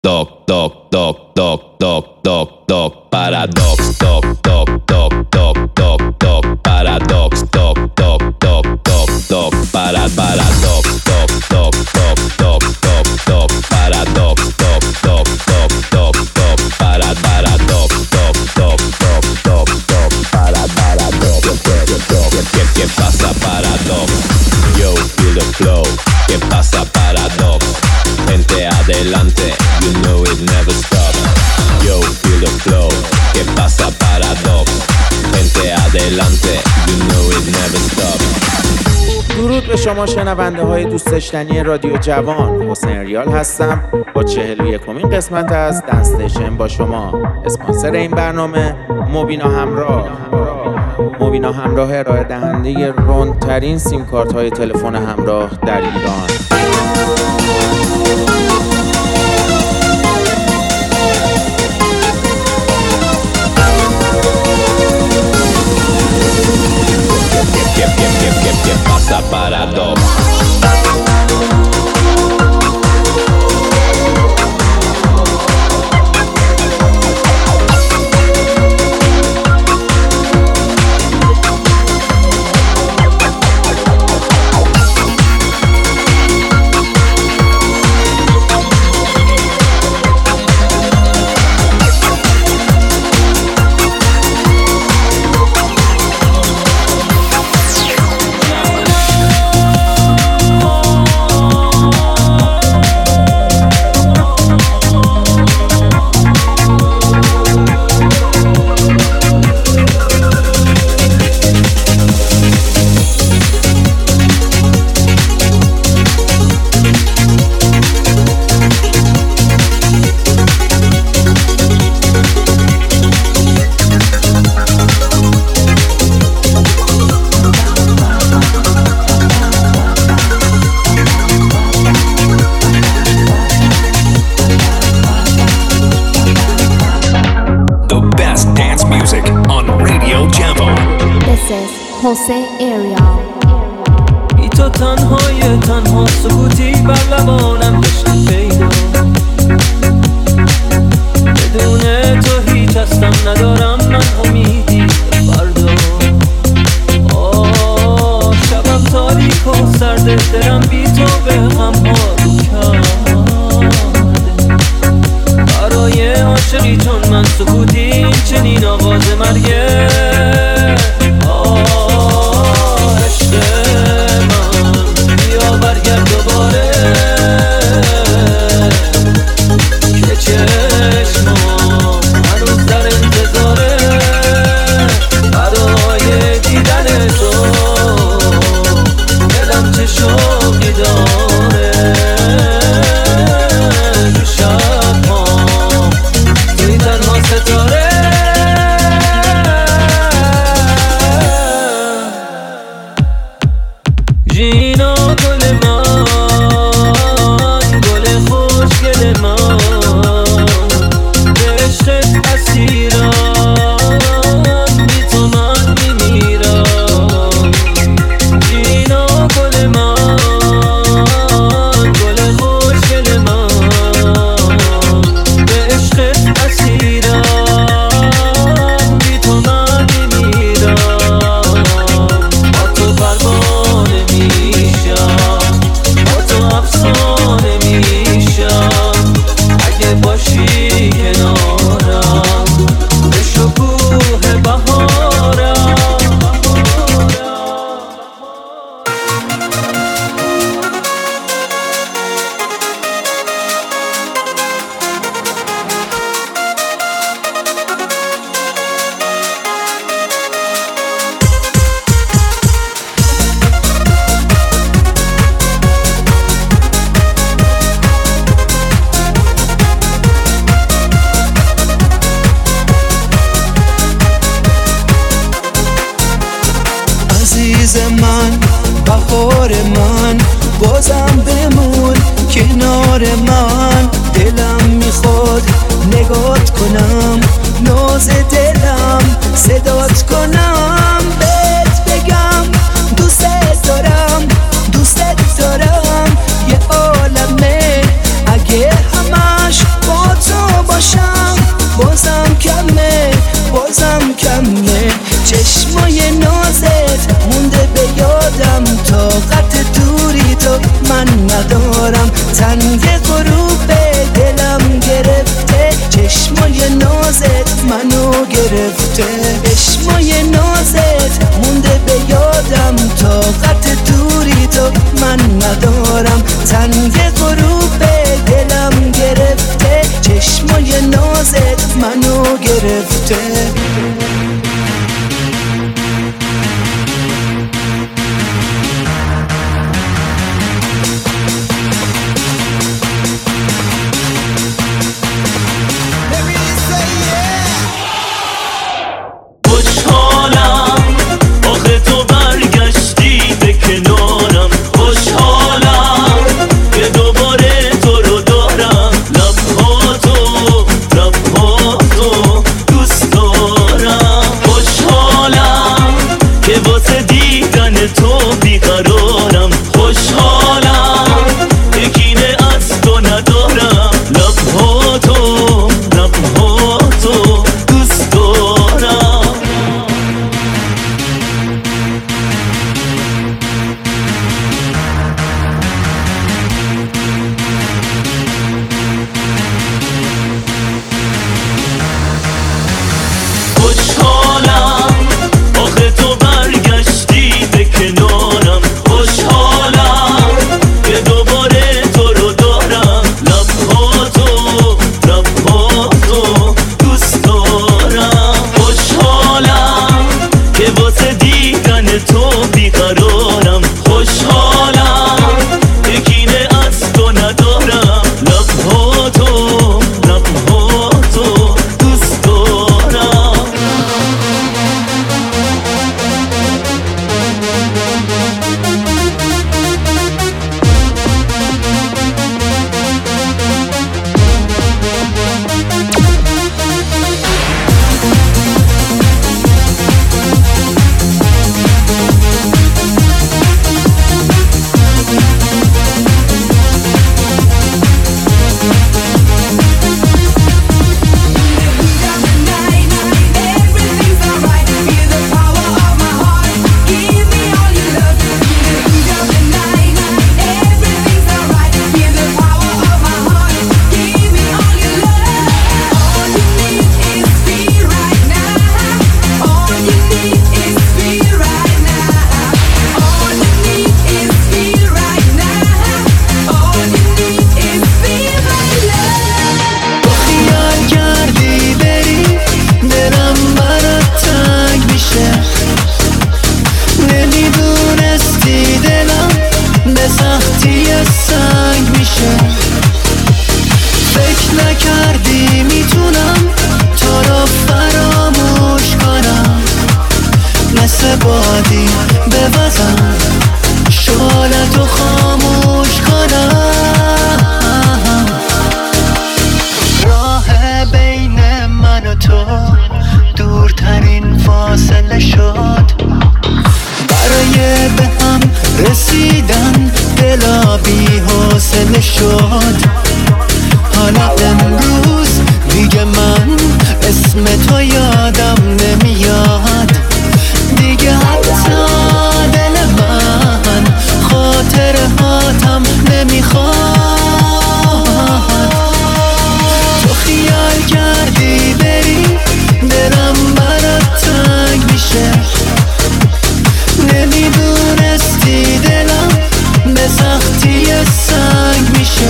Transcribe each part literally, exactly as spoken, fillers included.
doc, doc, doc, doc, doc, doc, doc, paradox, doc, doc, doc, doc, doc, doc, paradox, doc, doc, doc, doc, doc, para, paradox, doc, doc, doc, doc, doc, doc, paradox, doc, doc, doc, doc, doc, para, paradox, doc, doc, doc, doc, doc, para, paradox, ¿qué, qué pasa paradox? Yo, feel the flow, ¿qué pasa paradox? Gente adelante, you know it never stops. Yo, feel the flow, ¿qué pasa paradox? Gente adelante, you know it never stops. درود به شما شنونده های دوست داشتنی رادیو جوان. حسین ریال هستم با چهل و یکمین قسمت از دنس استیشن با شما. اسپانسر این برنامه موبینا همراه. موبینا همراه ارائه دهنده رندترین سیم کارت های تلفن همراه در ایران. ¿Qué pasa paradox? حسین ایریال بی تو تنهای تنها سکوتی بر لبانم داشتی پیدا بدون تو هیچ هستم ندارم من امیدی فردا آه شبم تاریک و سرده دلم بی تو به هم حال کرده برای عاشقی چون من سکوتی چنین آغاز مرگه برگرد دوباره که چشمام هنوز در انتظاره برای دیدن تو دلم چه شوقی داره تو شب‌هام توی تنها ستاره جینا گل من گل خوشگل من به عشقت اسیرم بی تو من میمیرم جینا گل من گل خوشگل من به عشقت اسیرم بی تو من میمیرم با تو پروانه میشم با تو افسانه میشم اگه باشی کنارم به شکوه بهارم عزیز من بهار من بازم بمون کنار من دلم میخواد نگات کنم ناز دلم صدات کنم بهت بگم دوست دارم دوست دارم یه عالمه اگه همش با فکر نکردی میتونم تو رو فراموش کنم، مثل بادی بوزم شعلتو خاموش کنم. راه بین من و تو دورترین فاصله شد، برای به هم رسیدن دلا بی حوصله شد. حالا امروز دیگه من اسم تو یادم نمیاد، دیگه حتی دل من خاطر هاتم نمیخواد. تو خیال کردی بری دلم برات تنگ میشه، نمیدونستی دلم به سختی سنگ میشه.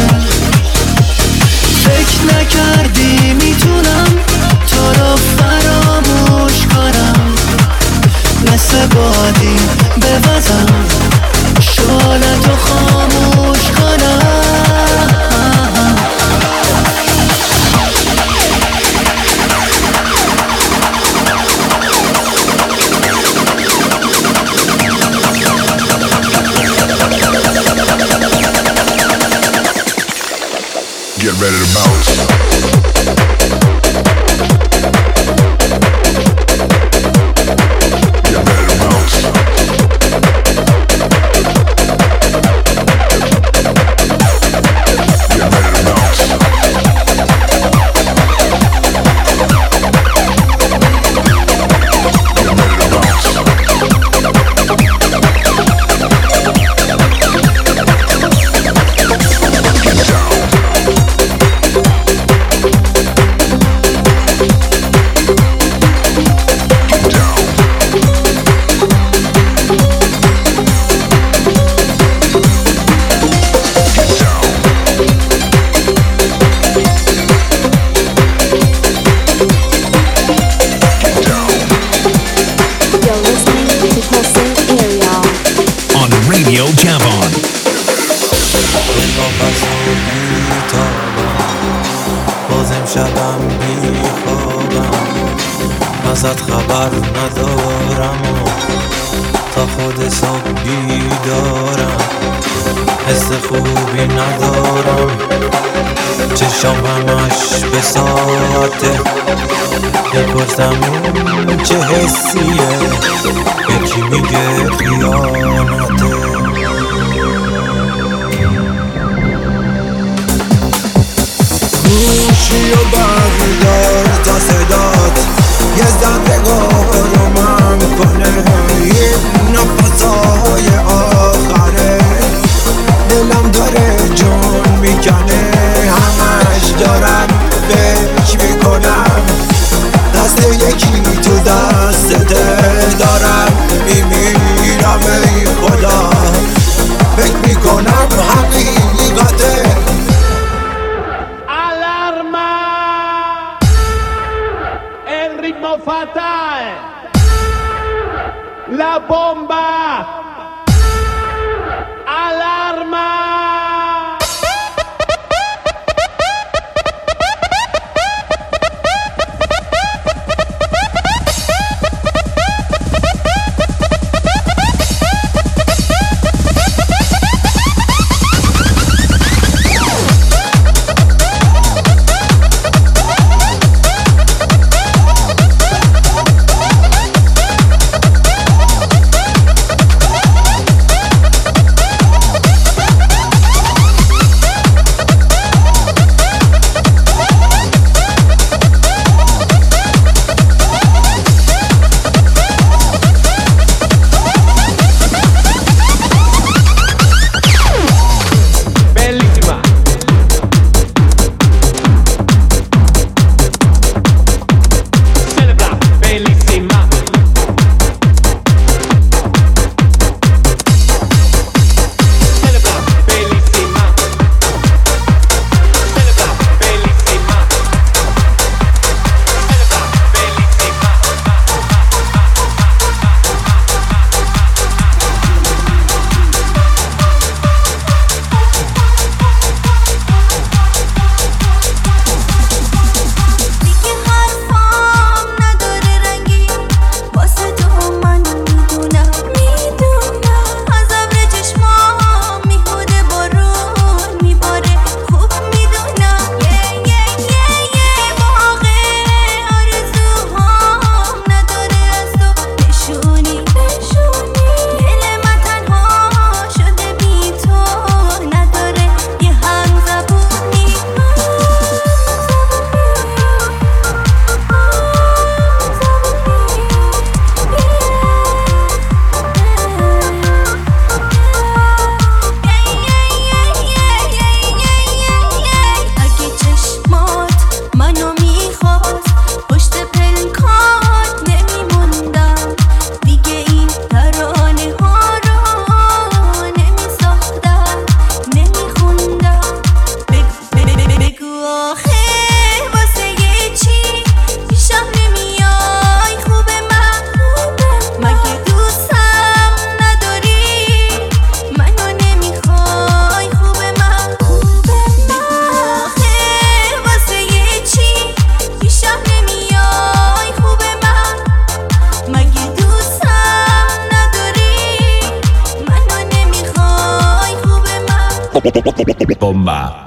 فکر نکردی میتونم تو رو فراموش کنم، مثل بادی بوزم شعلتو خاموش کنم. Get ready to bounce. Get ready to bounce. Get ready to bounce. ازت خبر ندارم و تا خود صبح بیدارم، حس خوبی ندارم، چشام همش به ساعته، بپرسم این چه حسیه، یکی میگه خیانته. گوشی و بردار تا صدات یه زندگاه رو من کنه، این نفسای آخره دلم داره جون میکنه، همش دارم فکر میکنم دست یکی تو دستته دارم میمیرم ای خدا، فکر میکنم حقیقته. Fatal, la bomba, alarma. bomba.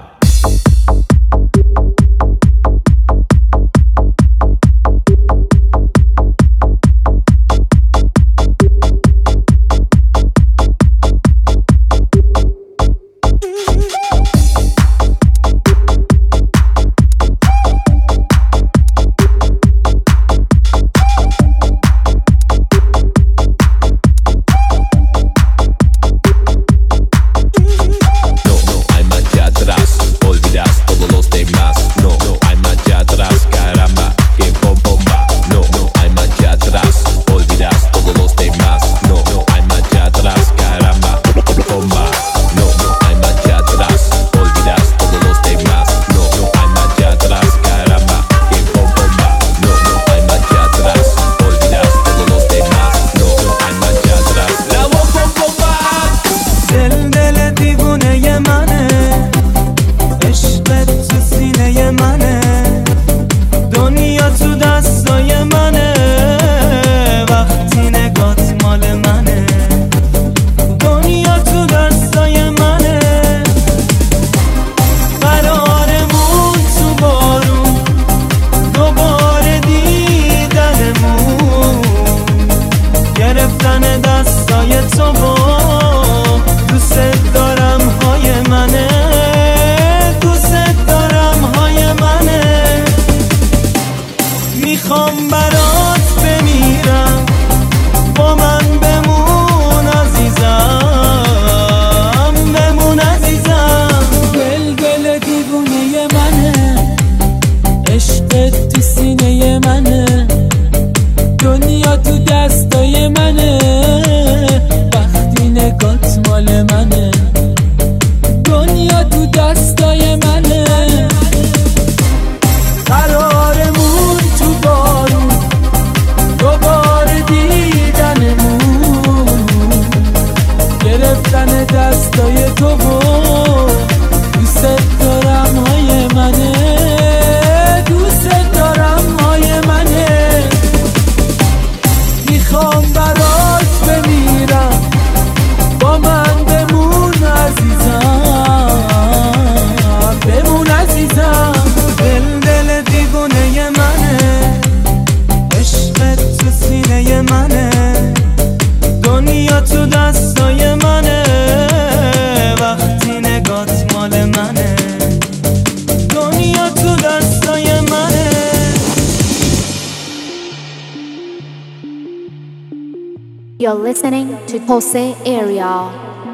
You're listening to Jose Ariel.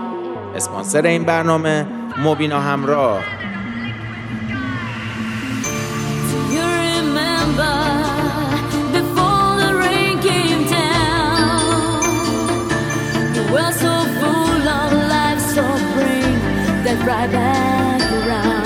اسپانسر این برنامه مبینا همراه. You remember before the rain came down, you were so full of life, so bring that right back around.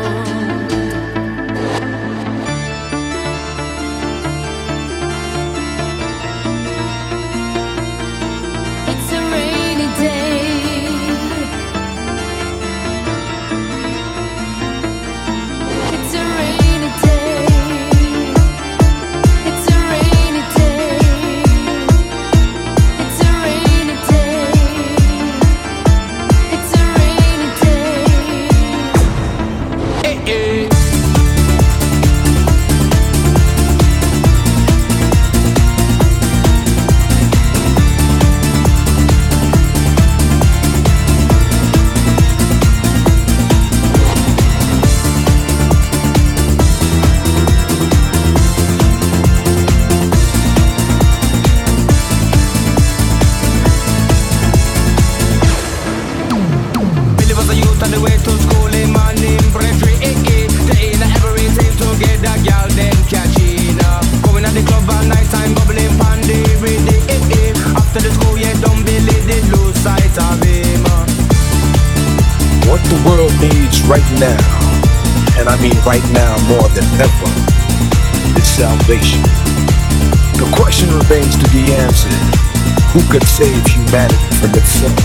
Right now, and I mean right now more than ever, is salvation. The question remains to be answered: who could save humanity from itself?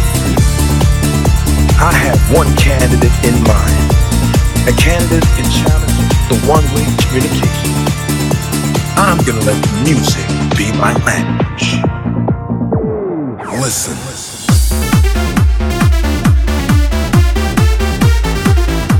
I have one candidate in mind, a candidate in challenging the one-way communication. I'm gonna let music be my language. Listen.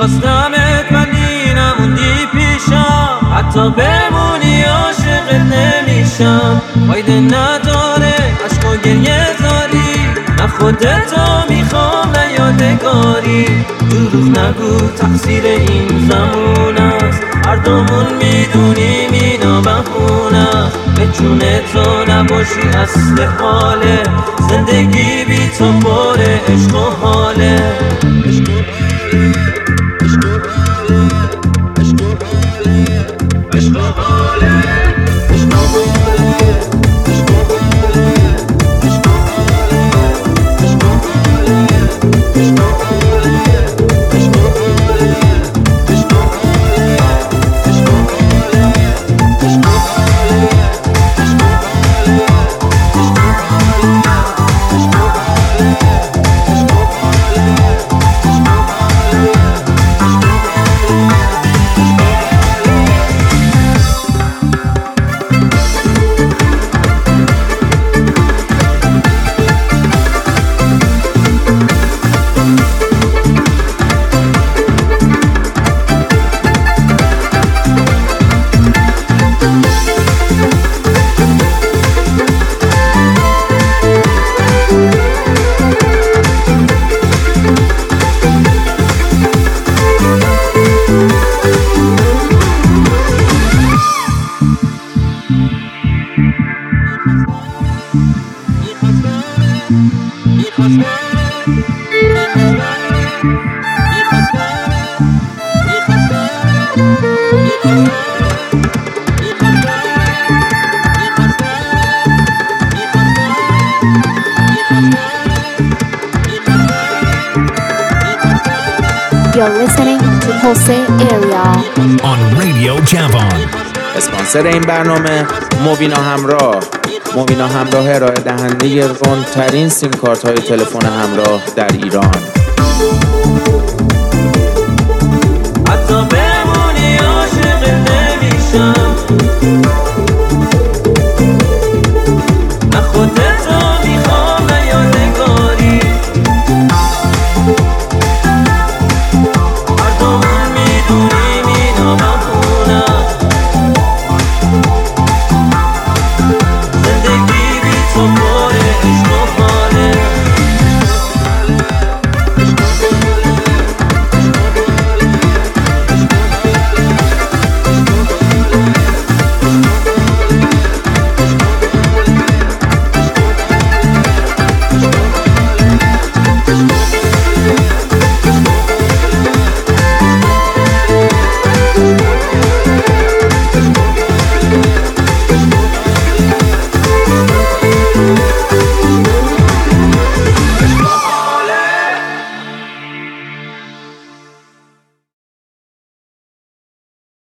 میخواستمت ولی نموندی پیشم، حتی بمونی عاشقت نمیشم. فایده نداره عشق و گریه زاری، نه خودتو میخوام نه یادگاری. دروغ نگو تقصیر این زمان است، هر دومون میدونیم اینا بهونه است. به جون تو نباشی اصل حاله، زندگی بی تو پر عشق و حاله. You're listening to Jose Area on Radio Javon. اسپانسر این برنامه موبینا همراه. موبینا همراه ارائه دهنده رندترین سیم کارت های تلفن همراه در ایران. حتی بمونی عاشق نمیشم،